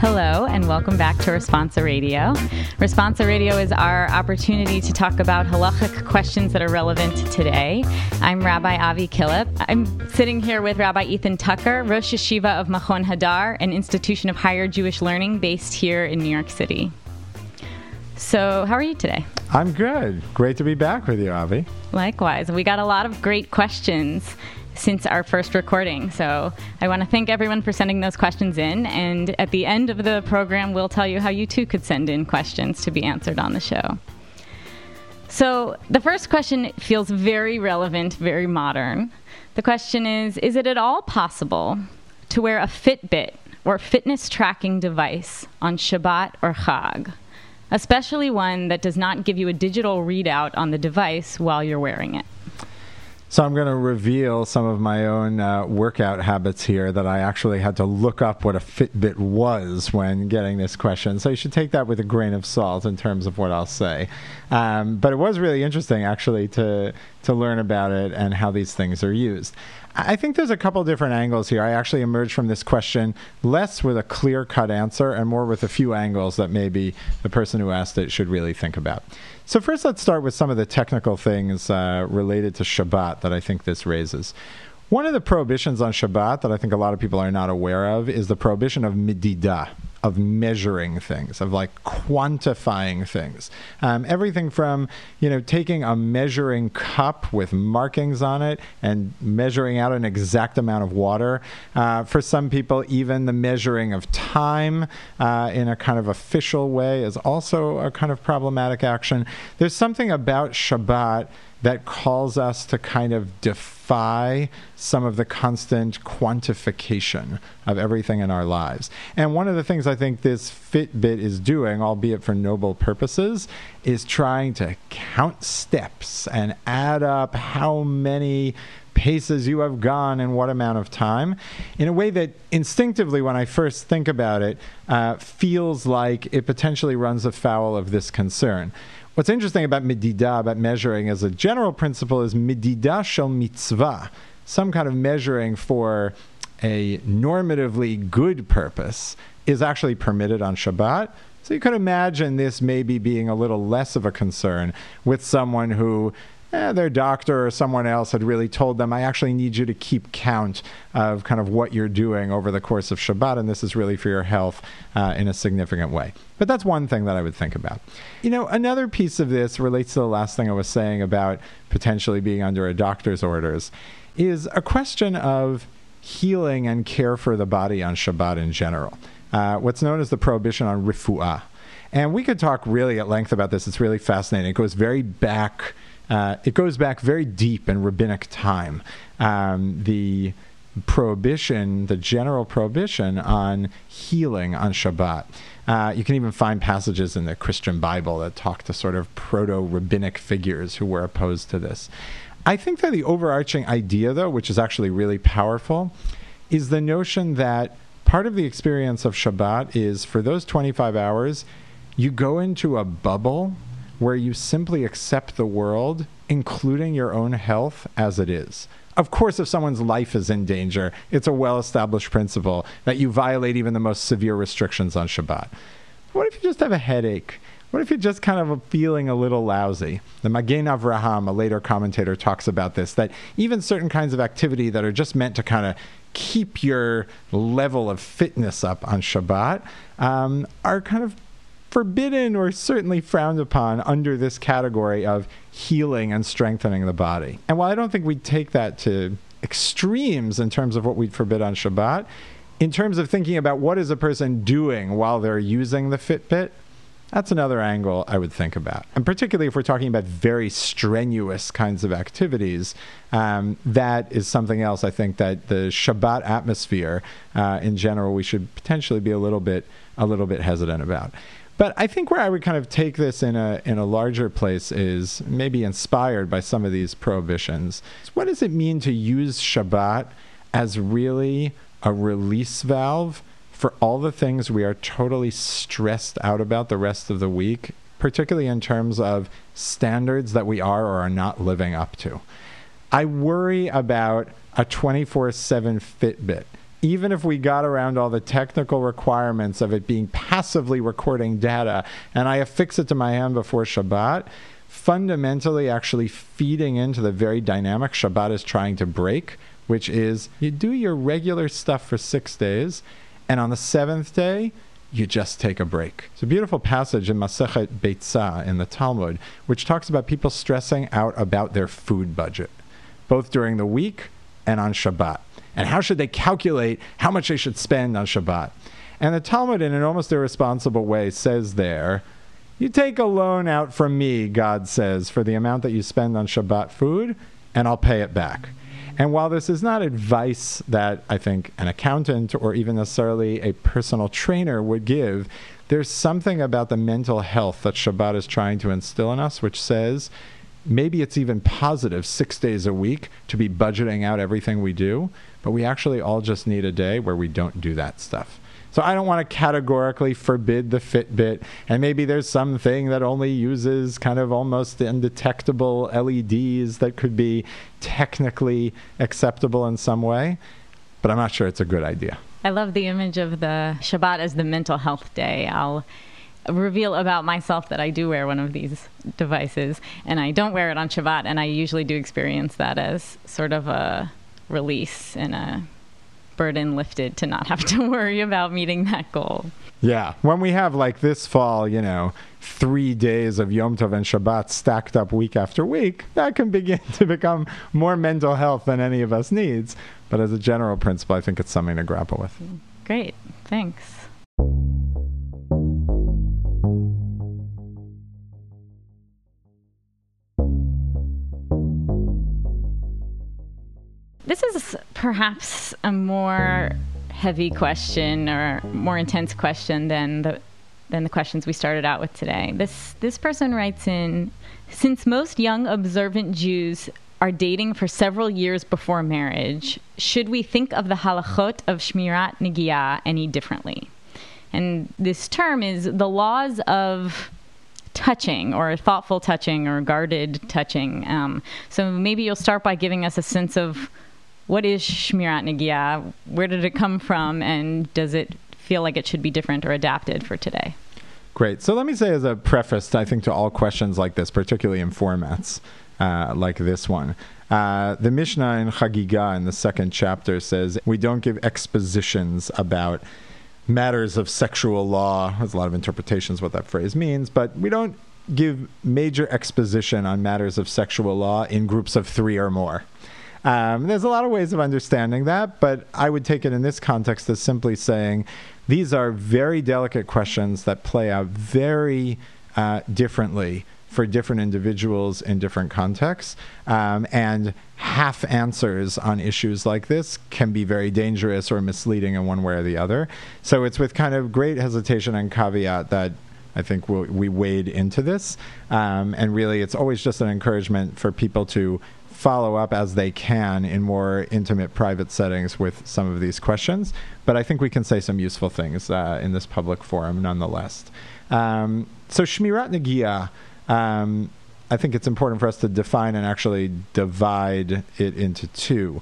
Hello, and welcome back to Responsa Radio. Responsa Radio is our opportunity to talk about halachic questions that are relevant today. I'm Rabbi Avi Killip. I'm sitting here with Rabbi Ethan Tucker, Rosh Yeshiva of Machon Hadar, an institution of higher Jewish learning based here in New York City. So, how are you today? I'm good. Great to be back with you, Avi. Likewise. We got a lot of great questions since our first recording. So I want to thank everyone for sending those questions in. And at the end of the program, we'll tell you how you too could send in questions to be answered on the show. So the first question feels very relevant, very modern. The question is it at all possible to wear a Fitbit or fitness tracking device on Shabbat or Chag, especially one that does not give you a digital readout on the device while you're wearing it? So I'm going to reveal some of my own workout habits here that I actually had to look up what a Fitbit was when getting this question. So you should take that with a grain of salt in terms of what I'll say. But it was really interesting, actually, to learn about it and how these things are used. I think there's a couple different angles here. I actually emerged from this question less with a clear-cut answer and more with a few angles that maybe the person who asked it should really think about. So first, let's start with some of the technical things related to Shabbat that I think this raises. One of the prohibitions on Shabbat that I think a lot of people are not aware of is the prohibition of mididah, of measuring things, of like quantifying things. Everything from, taking a measuring cup with markings on it and measuring out an exact amount of water. For some people, even the measuring of time in a kind of official way is also a kind of problematic action. There's something about Shabbat that calls us to kind of defy some of the constant quantification of everything in our lives. And one of the things I think this Fitbit is doing, albeit for noble purposes, is trying to count steps and add up how many paces you have gone in what amount of time, in a way that instinctively, when I first think about it, feels like it potentially runs afoul of this concern. What's interesting about mididah, about measuring as a general principle, is mididah shel mitzvah, some kind of measuring for a normatively good purpose is actually permitted on Shabbat. So you could imagine this maybe being a little less of a concern with someone who their doctor or someone else had really told them, I actually need you to keep count of kind of what you're doing over the course of Shabbat, and this is really for your health in a significant way. But that's one thing that I would think about. Another piece of this relates to the last thing I was saying about potentially being under a doctor's orders, is a question of healing and care for the body on Shabbat in general. What's known as the prohibition on refuah. And we could talk really at length about this. It's really fascinating. It goes back very deep in rabbinic time. The prohibition, the general prohibition on healing on Shabbat. You can even find passages in the Christian Bible that talk to sort of proto-rabbinic figures who were opposed to this. I think that the overarching idea, though, which is actually really powerful, is the notion that part of the experience of Shabbat is, for those 25 hours, you go into a bubble where you simply accept the world, including your own health, as it is. Of course, if someone's life is in danger, it's a well-established principle that you violate even the most severe restrictions on Shabbat. What if you just have a headache? What if you're just kind of feeling a little lousy? The Magen Avraham, a later commentator, talks about this, that even certain kinds of activity that are just meant to kind of keep your level of fitness up on Shabbat are kind of forbidden or certainly frowned upon under this category of healing and strengthening the body. And while I don't think we'd take that to extremes in terms of what we'd forbid on Shabbat, in terms of thinking about what is a person doing while they're using the Fitbit, that's another angle I would think about. And particularly if we're talking about very strenuous kinds of activities, that is something else I think that the Shabbat atmosphere in general we should potentially be a little bit hesitant about. But I think where I would kind of take this in a larger place is maybe inspired by some of these prohibitions. What does it mean to use Shabbat as really a release valve for all the things we are totally stressed out about the rest of the week, particularly in terms of standards that we are or are not living up to? I worry about a 24/7 Fitbit even if we got around all the technical requirements of it being passively recording data, and I affix it to my hand before Shabbat, fundamentally actually feeding into the very dynamic Shabbat is trying to break, which is you do your regular stuff for 6 days, and on the 7th day, you just take a break. It's a beautiful passage in Masechet Beitzah in the Talmud, which talks about people stressing out about their food budget, both during the week and on Shabbat. And how should they calculate how much they should spend on Shabbat? And the Talmud, in an almost irresponsible way, says there, you take a loan out from me, God says, for the amount that you spend on Shabbat food, and I'll pay it back. And while this is not advice that I think an accountant or even necessarily a personal trainer would give, there's something about the mental health that Shabbat is trying to instill in us, which says maybe it's even positive 6 days a week to be budgeting out everything we do, but we actually all just need a day where we don't do that stuff. So I don't want to categorically forbid the Fitbit, and maybe there's something that only uses kind of almost undetectable LEDs that could be technically acceptable in some way, but I'm not sure it's a good idea. I love the image of the Shabbat as the mental health day. I'll reveal about myself that I do wear one of these devices, and I don't wear it on Shabbat, and I usually do experience that as sort of a release and a burden lifted to not have to worry about meeting that goal. Yeah. When we have, like this fall, 3 days of Yom Tov and Shabbat stacked up week after week, that can begin to become more mental health than any of us needs. But as a general principle, I think it's something to grapple with. Great. Thanks. This is perhaps a more heavy question or more intense question than the questions we started out with today. This person writes in, since most young observant Jews are dating for several years before marriage, should we think of the halachot of Shmirat Negiah any differently? And this term is the laws of touching or thoughtful touching or guarded touching. So maybe you'll start by giving us a sense of what is Shmirat Negiah? Where did it come from? And does it feel like it should be different or adapted for today? Great. So let me say as a preface, I think, to all questions like this, particularly in formats like this one, the Mishnah in Chagigah in the 2nd chapter says, we don't give expositions about matters of sexual law. There's a lot of interpretations what that phrase means, but we don't give major exposition on matters of sexual law in groups of 3 or more. There's a lot of ways of understanding that, but I would take it in this context as simply saying these are very delicate questions that play out very differently for different individuals in different contexts. And half answers on issues like this can be very dangerous or misleading in one way or the other. So it's with kind of great hesitation and caveat that I think we wade into this. And really, it's always just an encouragement for people to follow up as they can in more intimate private settings with some of these questions. But I think we can say some useful things in this public forum nonetheless. So Shmirat Negiah, I think it's important for us to define and actually divide it into 2.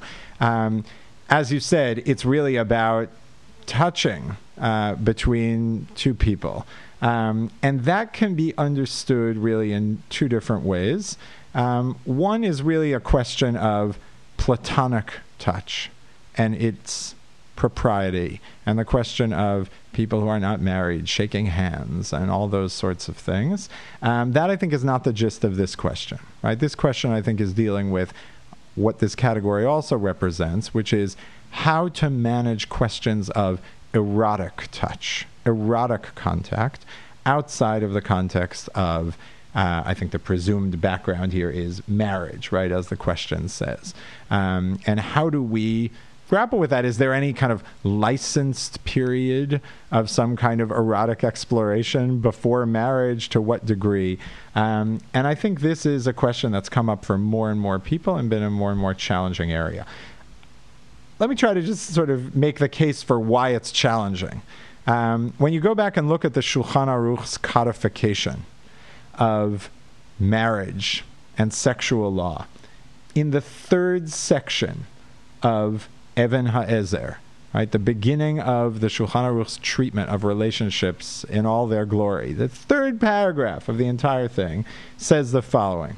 As you said, it's really about touching between 2 people. And that can be understood really in 2 different ways. One is really a question of platonic touch and its propriety, and the question of people who are not married shaking hands and all those sorts of things. That, I think, is not the gist of this question, right? This question, I think, is dealing with what this category also represents, which is how to manage questions of erotic touch, erotic contact, outside of the context of I think the presumed background here is marriage, right, as the question says. And how do we grapple with that? Is there any kind of licensed period of some kind of erotic exploration before marriage? To what degree? And I think this is a question that's come up for more and more people and been a more and more challenging area. Let me try to just sort of make the case for why it's challenging. When you go back and look at the Shulchan Aruch's codification of marriage and sexual law, in the 3rd section of Even HaEzer, right? The beginning of the Shulchan Aruch's treatment of relationships in all their glory. The third paragraph of the entire thing says the following.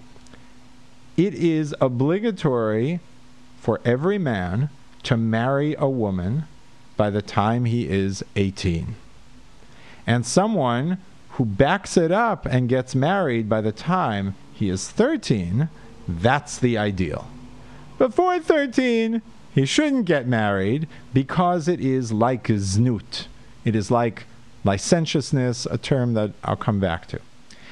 It is obligatory for every man to marry a woman by the time he is 18. And someone who backs it up and gets married by the time he is 13, that's the ideal. Before 13, he shouldn't get married because it is like znut. It is like licentiousness, a term that I'll come back to.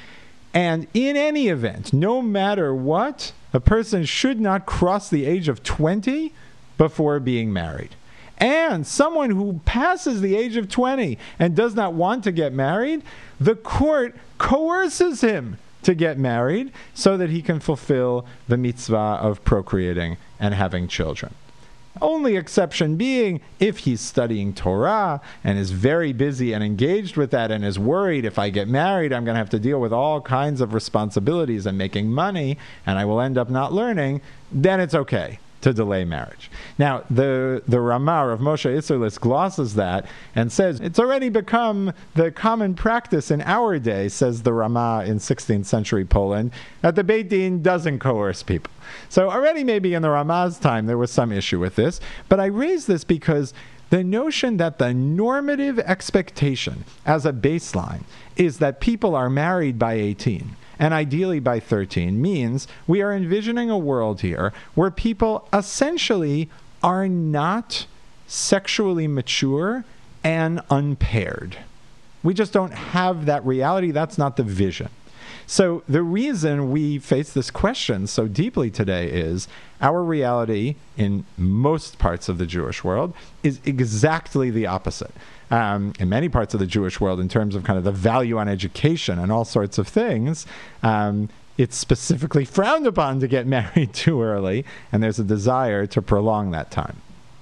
And in any event, no matter what, a person should not cross the age of 20 before being married. And someone who passes the age of 20 and does not want to get married, the court coerces him to get married so that he can fulfill the mitzvah of procreating and having children. Only exception being if he's studying Torah and is very busy and engaged with that and is worried, if I get married, I'm going to have to deal with all kinds of responsibilities and making money and I will end up not learning, then it's okay to delay marriage. Now, the Ramah of Moshe Isserlis glosses that and says, it's already become the common practice in our day, says the Ramah in 16th century Poland, that the Beit Din doesn't coerce people. So already maybe in the Ramah's time there was some issue with this, but I raise this because the notion that the normative expectation as a baseline is that people are married by 18, and ideally by 13, means we are envisioning a world here where people essentially are not sexually mature and unpaired. We just don't have that reality. That's not the vision. So the reason we face this question so deeply today is our reality in most parts of the Jewish world is exactly the opposite. In many parts of the Jewish world, in terms of kind of the value on education and all sorts of things, it's specifically frowned upon to get married too early, and there's a desire to prolong that time.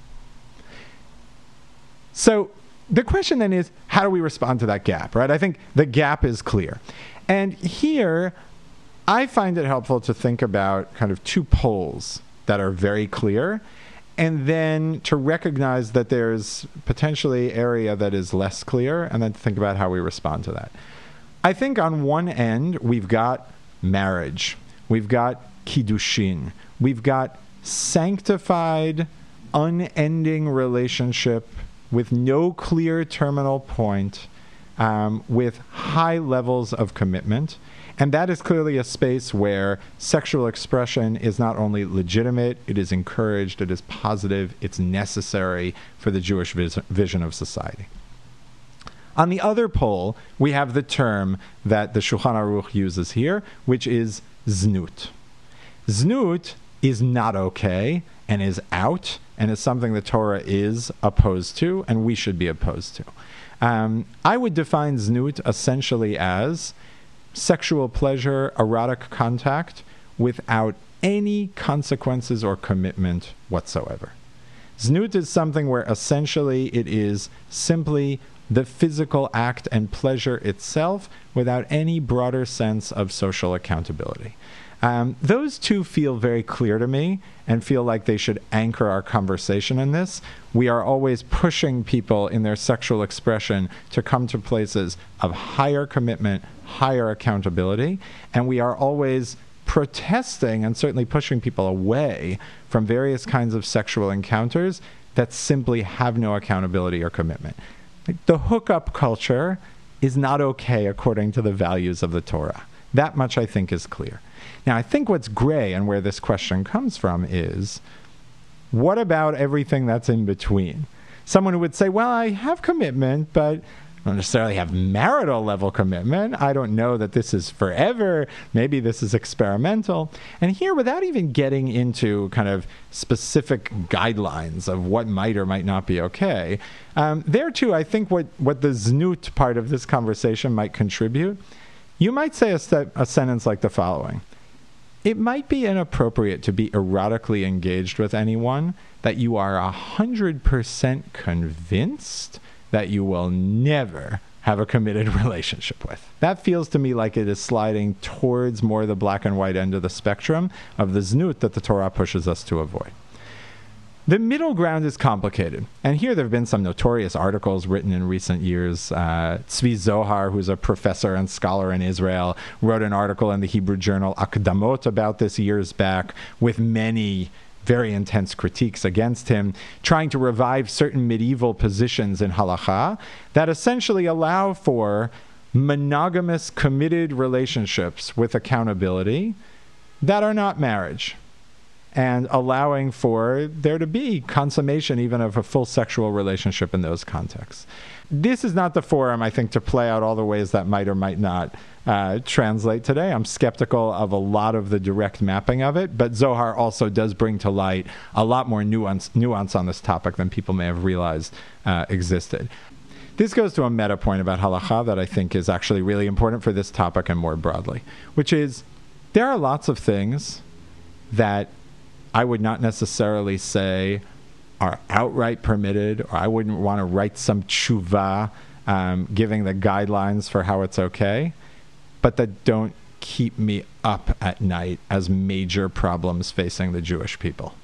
So the question then is, how do we respond to that gap, right? I think the gap is clear. And here, I find it helpful to think about kind of two poles that are very clear, and then to recognize that there's potentially area that is less clear, and then to think about how we respond to that. I think on one end, we've got marriage. We've got kiddushin. We've got sanctified, unending relationship with no clear terminal point, with high levels of commitment. And that is clearly a space where sexual expression is not only legitimate, it is encouraged, it is positive, it's necessary for the Jewish vision of society. On the other pole, we have the term that the Shulchan Aruch uses here, which is znut. Znut is not okay and is out and is something the Torah is opposed to and we should be opposed to. I would define znut essentially as sexual pleasure, erotic contact, without any consequences or commitment whatsoever. Znut is something where essentially it is simply the physical act and pleasure itself without any broader sense of social accountability. Those two feel very clear to me and feel like they should anchor our conversation in this. We are always pushing people in their sexual expression to come to places of higher commitment, higher accountability, and we are always protesting and certainly pushing people away from various kinds of sexual encounters that simply have no accountability or commitment. The hookup culture is not okay according to the values of the Torah. That much I think is clear. Now, I think what's gray and where this question comes from is, what about everything that's in between? Someone who would say, well, I have commitment, but I don't necessarily have marital level commitment. I don't know that this is forever. Maybe this is experimental. And here, without even getting into kind of specific guidelines of what might or might not be okay, there too, I think what the znut part of this conversation might contribute, you might say a sentence like the following. It might be inappropriate to be erotically engaged with anyone that you are 100% convinced that you will never have a committed relationship with. That feels to me like it is sliding towards more the black and white end of the spectrum of the znut that the Torah pushes us to avoid. The middle ground is complicated. And here there have been some notorious articles written in recent years. Tzvi Zohar, who's a professor and scholar in Israel, wrote an article in the Hebrew journal Akdamot about this years back, with many very intense critiques against him, trying to revive certain medieval positions in halakha that essentially allow for monogamous, committed relationships with accountability that are not marriage, and allowing for there to be consummation even of a full sexual relationship in those contexts. This is not the forum, I think, to play out all the ways that might or might not translate today. I'm skeptical of a lot of the direct mapping of it, but Zohar also does bring to light a lot more nuance on this topic than people may have realized existed. This goes to a meta point about halakha that I think is actually really important for this topic and more broadly, which is there are lots of things that I would not necessarily say are outright permitted, or I wouldn't want to write some tshuva giving the guidelines for how it's okay, but that don't keep me up at night as major problems facing the Jewish people.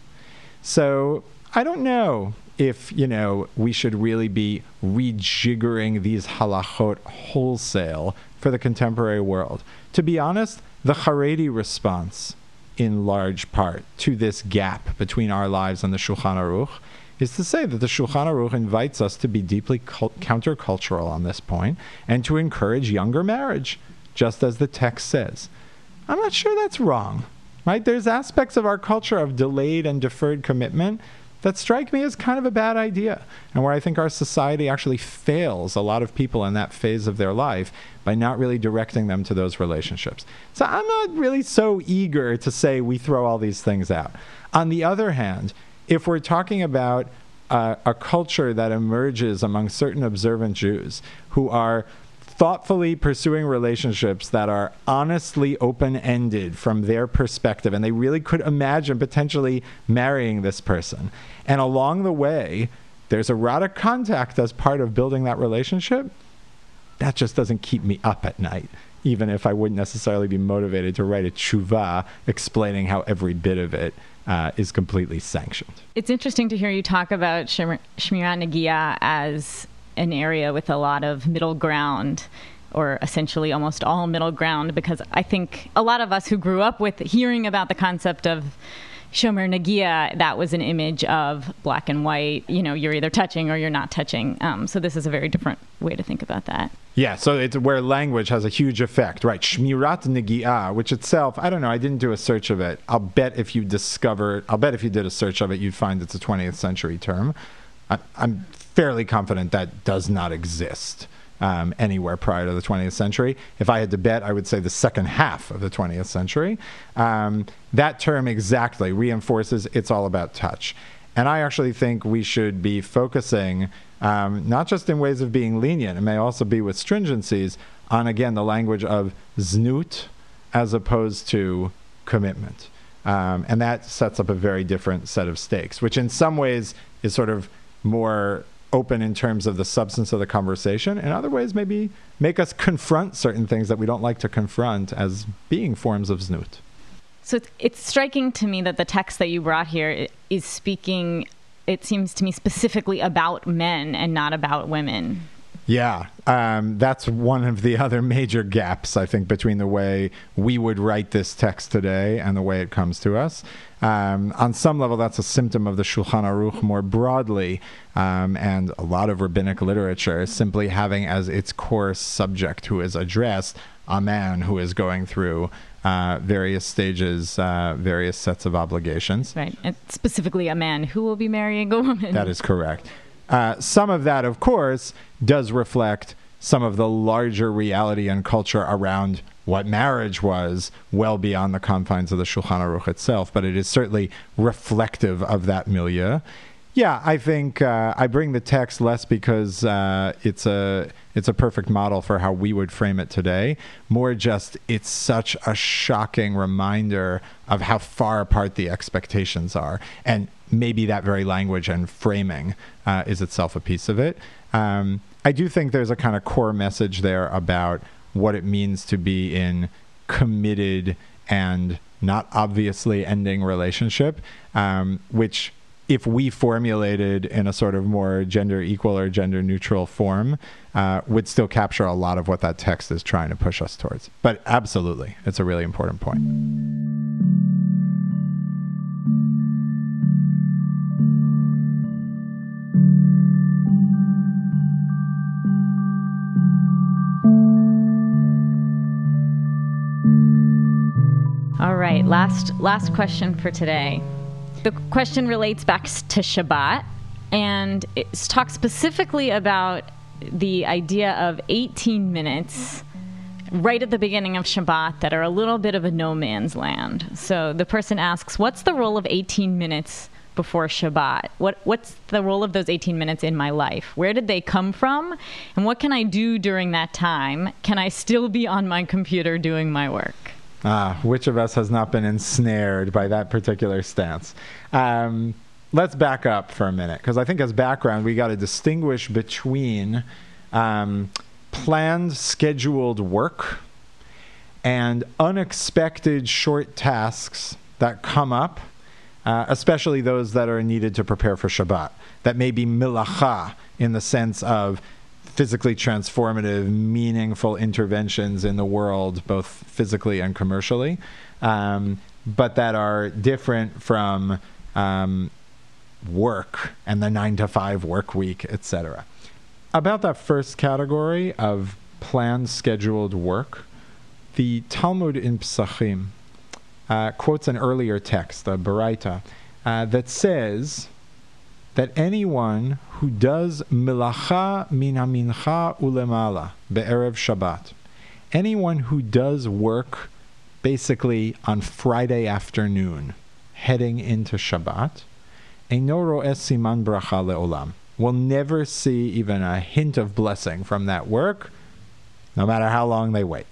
So I don't know if, we should really be rejiggering these halachot wholesale for the contemporary world. To be honest, the Haredi response in large part to this gap between our lives and the Shulchan Aruch is to say that the Shulchan Aruch invites us to be deeply countercultural on this point and to encourage younger marriage, just as the text says. I'm not sure that's wrong, right? There's aspects of our culture of delayed and deferred commitment that strike me as kind of a bad idea, and where I think our society actually fails a lot of people in that phase of their life by not really directing them to those relationships. So I'm not really so eager to say we throw all these things out. On the other hand, if we're talking about a culture that emerges among certain observant Jews who are thoughtfully pursuing relationships that are honestly open-ended from their perspective, and they really could imagine potentially marrying this person, and along the way there's erotic contact as part of building that relationship, that just doesn't keep me up at night, even if I wouldn't necessarily be motivated to write a tshuva explaining how every bit of it is completely sanctioned. It's interesting to hear you talk about Shmirat Negiah as an area with a lot of middle ground, or essentially almost all middle ground, because I think a lot of us who grew up with hearing about the concept of Shomer Negiah, that was an image of black and white, you're either touching or you're not touching. So this is a very different way to think about that. Yeah, so it's where language has a huge effect, right? Shmirat Negiah, which itself, I don't know, I didn't do a search of it. I'll bet if you did a search of it, you'd find it's a 20th century term. I'm fairly confident that does not exist anywhere prior to the 20th century. If I had to bet, I would say the second half of the 20th century. That term exactly reinforces it's all about touch. And I actually think we should be focusing, not just in ways of being lenient, it may also be with stringencies, on, again, the language of znut as opposed to commitment. And that sets up a very different set of stakes, which in some ways is sort of more open in terms of the substance of the conversation. In other ways, maybe make us confront certain things that we don't like to confront as being forms of znut. So it's striking to me that the text that you brought here is speaking, it seems to me, specifically about men and not about women. Yeah, that's one of the other major gaps, I think, between the way we would write this text today and the way it comes to us. On some level, that's a symptom of the Shulchan Aruch more broadly, and a lot of rabbinic literature simply having as its core subject who is addressed a man who is going through various stages, various sets of obligations. Right, and specifically a man who will be marrying a woman. That is correct. Some of that, of course, does reflect some of the larger reality and culture around what marriage was well beyond the confines of the Shulchan Aruch itself, but it is certainly reflective of that milieu. Yeah, I think I bring the text less because it's a perfect model for how we would frame it today. More just it's such a shocking reminder of how far apart the expectations are. And maybe that very language and framing is itself a piece of it. I do think there's a kind of core message there about what it means to be in committed and not obviously ending relationship, which if we formulated in a sort of more gender equal or gender neutral form, would still capture a lot of what that text is trying to push us towards. But absolutely, it's a really important point. All right, last question for today. The question relates back to Shabbat, and it talks specifically about the idea of 18 minutes right at the beginning of Shabbat that are a little bit of a no man's land. So the person asks, what's the role of 18 minutes before Shabbat? What's the role of those 18 minutes in my life? Where did they come from? And what can I do during that time? Can I still be on my computer doing my work? Which of us has not been ensnared by that particular stance? Let's back up for a minute, because I think as background, we got to distinguish between planned, scheduled work and unexpected short tasks that come up, especially those that are needed to prepare for Shabbat, that may be milacha in the sense of physically transformative, meaningful interventions in the world, both physically and commercially, but that are different from work and the 9-to-5 work week, etc. About that first category of planned, scheduled work, the Talmud in Pesachim quotes an earlier text, a Baraita, that says that anyone who does milacha min hamincha ulemala be'erev Shabbat, anyone who does work basically on Friday afternoon, heading into Shabbat, eino ro'eh siman bracha le'olam, will never see even a hint of blessing from that work, no matter how long they wait.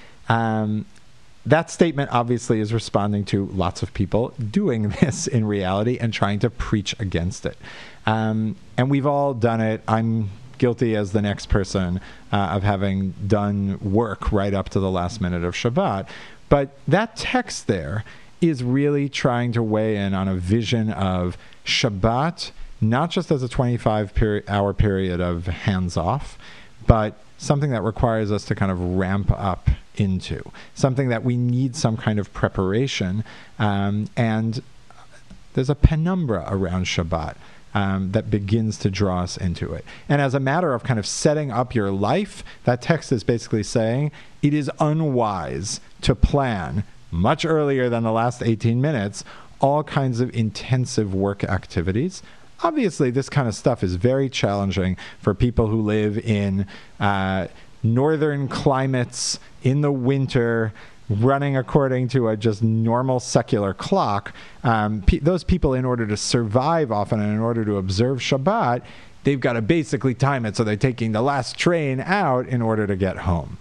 That statement obviously is responding to lots of people doing this in reality and trying to preach against it. And we've all done it. I'm guilty as the next person of having done work right up to the last minute of Shabbat. But that text there is really trying to weigh in on a vision of Shabbat, not just as a 25-hour period of hands-off, but something that requires us to kind of ramp up into, something that we need some kind of preparation. And there's a penumbra around Shabbat that begins to draw us into it. And as a matter of kind of setting up your life, that text is basically saying it is unwise to plan much earlier than the last 18 minutes all kinds of intensive work activities. Obviously, this kind of stuff is very challenging for people who live in northern climates in the winter, running according to a just normal secular clock. Those people, in order to survive often and in order to observe Shabbat, they've got to basically time it so they're taking the last train out in order to get home.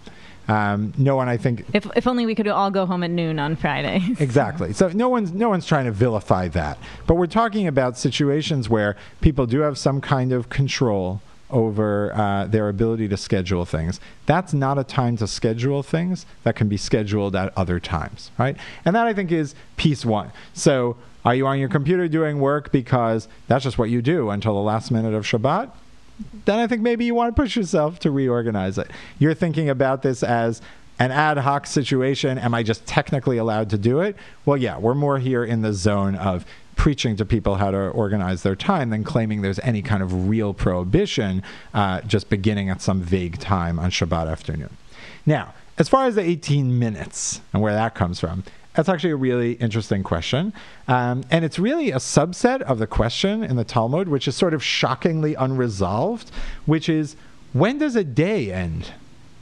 No one, I think... If only we could all go home at noon on Friday. Exactly. So no one's trying to vilify that. But we're talking about situations where people do have some kind of control over their ability to schedule things. That's not a time to schedule things that can be scheduled at other times, right? And that, I think, is piece one. So are you on your computer doing work because that's just what you do until the last minute of Shabbat? Then I think maybe you want to push yourself to reorganize it. You're thinking about this as an ad hoc situation. Am I just technically allowed to do it? Well, yeah, we're more here in the zone of preaching to people how to organize their time than claiming there's any kind of real prohibition just beginning at some vague time on Shabbat afternoon. Now, as far as the 18 minutes and where that comes from, that's actually a really interesting question. And it's really a subset of the question in the Talmud, which is sort of shockingly unresolved, which is, when does a day end?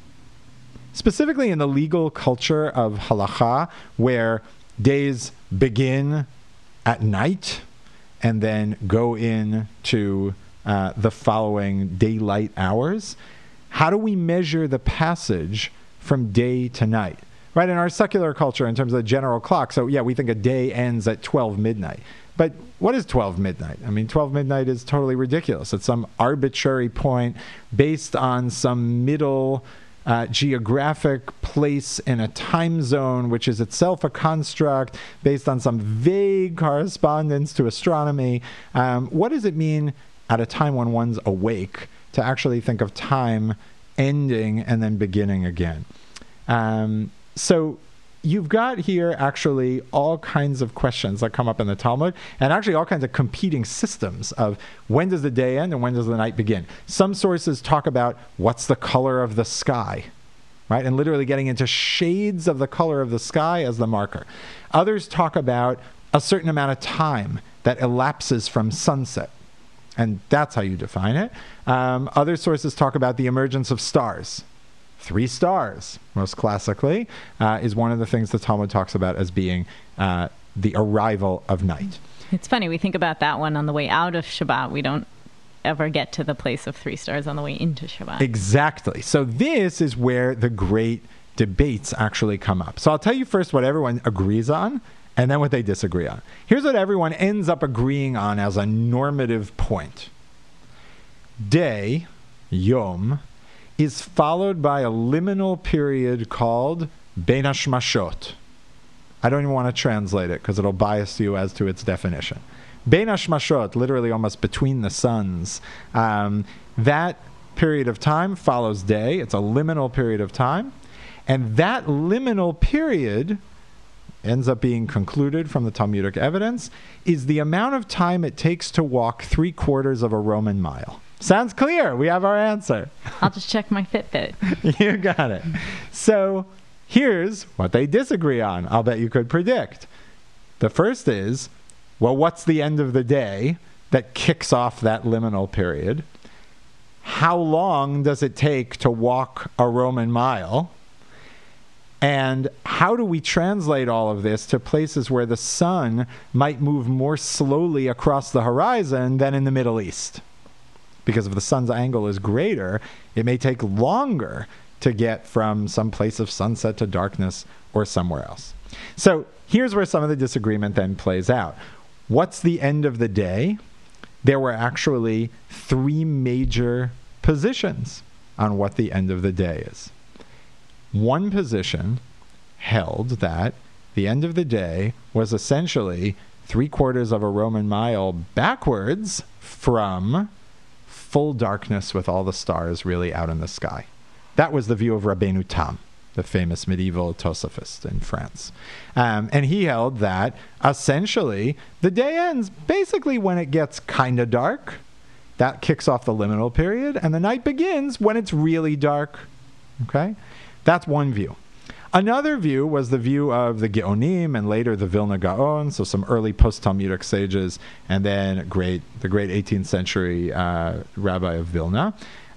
Specifically in the legal culture of halacha, where days begin at night and then go into the following daylight hours, how do we measure the passage from day to night? Right, in our secular culture, in terms of the general clock, so yeah, we think a day ends at 12 midnight. But what is 12 midnight? I mean, 12 midnight is totally ridiculous. It's some arbitrary point based on some middle geographic place in a time zone, which is itself a construct based on some vague correspondence to astronomy. What does it mean at a time when one's awake to actually think of time ending and then beginning again? So you've got here actually all kinds of questions that come up in the Talmud, and actually all kinds of competing systems of when does the day end and when does the night begin. Some sources talk about what's the color of the sky, right? And literally getting into shades of the color of the sky as the marker. Others talk about a certain amount of time that elapses from sunset, and that's how you define it. Other sources talk about the emergence of stars. 3 stars, most classically, is one of the things the Talmud talks about as being the arrival of night. It's funny, we think about that one on the way out of Shabbat. We don't ever get to the place of 3 stars on the way into Shabbat. Exactly. So this is where the great debates actually come up. So I'll tell you first what everyone agrees on, and then what they disagree on. Here's what everyone ends up agreeing on as a normative point. Day, Yom, is followed by a liminal period called Ben Hashmashot. I don't even want to translate it because it'll bias you as to its definition. Ben Hashmashot, literally almost between the suns. That period of time follows day. It's a liminal period of time. And that liminal period ends up being concluded from the Talmudic evidence is the amount of time it takes to walk 3/4 of a Roman mile. Sounds clear. We have our answer. I'll just check my Fitbit. You got it. So here's what they disagree on. I'll bet you could predict. The first is, well, what's the end of the day that kicks off that liminal period? How long does it take to walk a Roman mile? And how do we translate all of this to places where the sun might move more slowly across the horizon than in the Middle East? Because if the sun's angle is greater, it may take longer to get from some place of sunset to darkness or somewhere else. So here's where some of the disagreement then plays out. What's the end of the day? There were actually 3 major positions on what the end of the day is. One position held that the end of the day was essentially 3/4 of a Roman mile backwards from full darkness with all the stars really out in the sky. That was the view of Rabbeinu Tam, the famous medieval Tosafist in France. And he held that essentially the day ends basically when it gets kind of dark. That kicks off the liminal period, and the night begins when it's really dark. Okay? That's one view. Another view was the view of the Geonim and later the Vilna Gaon, so some early post-Talmudic sages, and then the great 18th century rabbi of Vilna,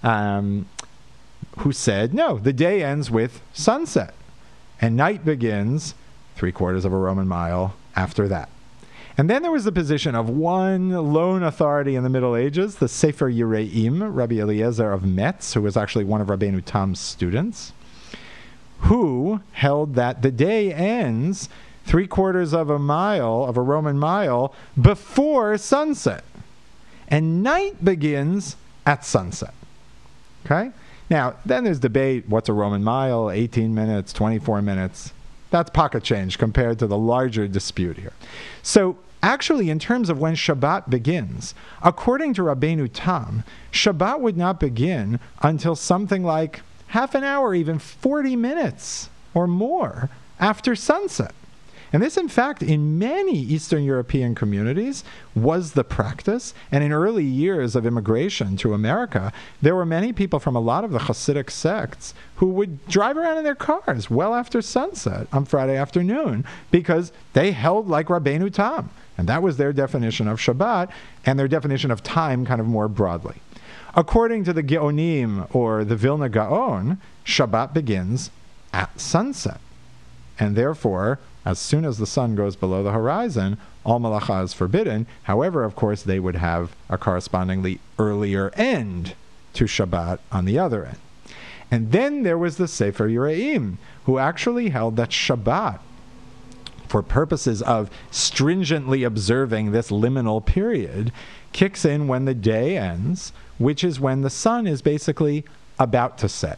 who said, no, the day ends with sunset, and night begins 3/4 of a Roman mile after that. And then there was the position of one lone authority in the Middle Ages, the Sefer Yereim, Rabbi Eliezer of Metz, who was actually one of Rabbeinu Tam's students, who held that the day ends 3/4 of a mile, of a Roman mile, before sunset. And night begins at sunset. Okay? Now, then there's debate, what's a Roman mile, 18 minutes, 24 minutes? That's pocket change compared to the larger dispute here. So, actually, in terms of when Shabbat begins, according to Rabbeinu Tam, Shabbat would not begin until something like half an hour, even 40 minutes or more after sunset. And this, in fact, in many Eastern European communities was the practice. And in early years of immigration to America, there were many people from a lot of the Hasidic sects who would drive around in their cars well after sunset on Friday afternoon because they held like Rabbeinu Tam. And that was their definition of Shabbat and their definition of time kind of more broadly. According to the Geonim or the Vilna Gaon, Shabbat begins at sunset. And therefore, as soon as the sun goes below the horizon, all malacha is forbidden. However, of course, they would have a correspondingly earlier end to Shabbat on the other end. And then there was the Sefer Yereim, who actually held that Shabbat, for purposes of stringently observing this liminal period, kicks in when the day ends, which is when the sun is basically about to set.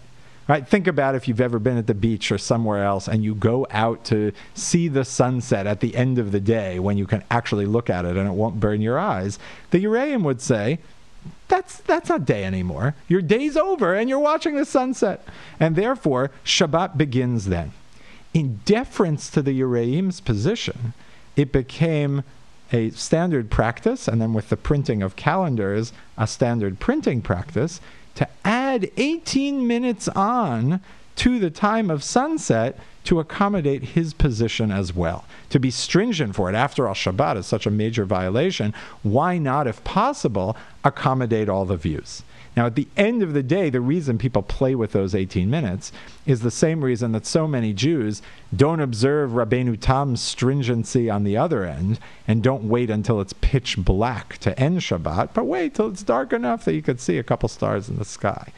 Right? Think about if you've ever been at the beach or somewhere else and you go out to see the sunset at the end of the day when you can actually look at it and it won't burn your eyes. The Uraim would say, that's not day anymore. Your day's over and you're watching the sunset. And therefore, Shabbat begins then. In deference to the Uraim's position, it became a standard practice, and then with the printing of calendars, a standard printing practice, to add 18 minutes on to the time of sunset to accommodate his position as well. To be stringent for it. After all, Shabbat is such a major violation. Why not, if possible, accommodate all the views? Now, at the end of the day, the reason people play with those 18 minutes is the same reason that so many Jews don't observe Rabbeinu Tam's stringency on the other end and don't wait until it's pitch black to end Shabbat, but wait till it's dark enough that you could see a couple stars in the sky.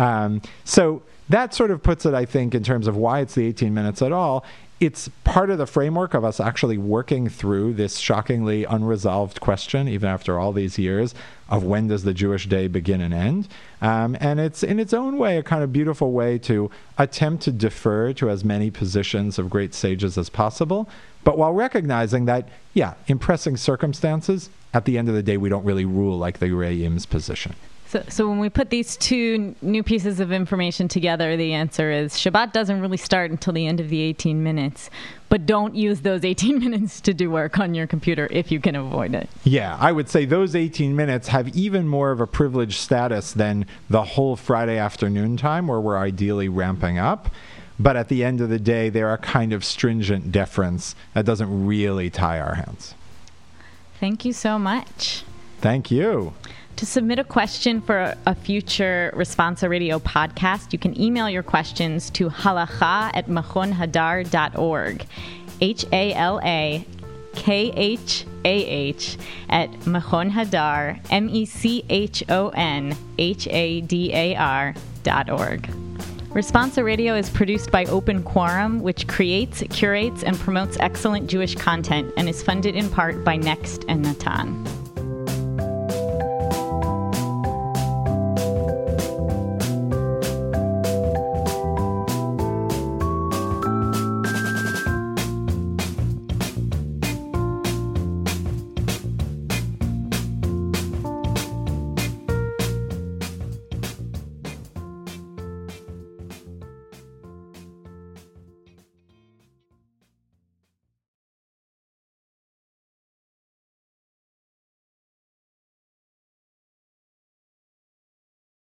So that sort of puts it, I think, in terms of why it's the 18 minutes at all. It's part of the framework of us actually working through this shockingly unresolved question, even after all these years, of when does the Jewish day begin and end. And it's in its own way a kind of beautiful way to attempt to defer to as many positions of great sages as possible, but while recognizing that, in pressing circumstances, at the end of the day, we don't really rule like the Uraim's position. So when we put these two new pieces of information together, the answer is Shabbat doesn't really start until the end of the 18 minutes, but don't use those 18 minutes to do work on your computer if you can avoid it. Yeah, I would say those 18 minutes have even more of a privileged status than the whole Friday afternoon time where we're ideally ramping up. But at the end of the day, they're a kind of stringent deference that doesn't really tie our hands. Thank you so much. Thank you. To submit a question for a future Responsa Radio podcast, you can email your questions to halacha@machonhadar.org. HALAKHAH @mechonhadar.org. Responsa Radio is produced by Open Quorum, which creates, curates, and promotes excellent Jewish content and is funded in part by Next and Natan.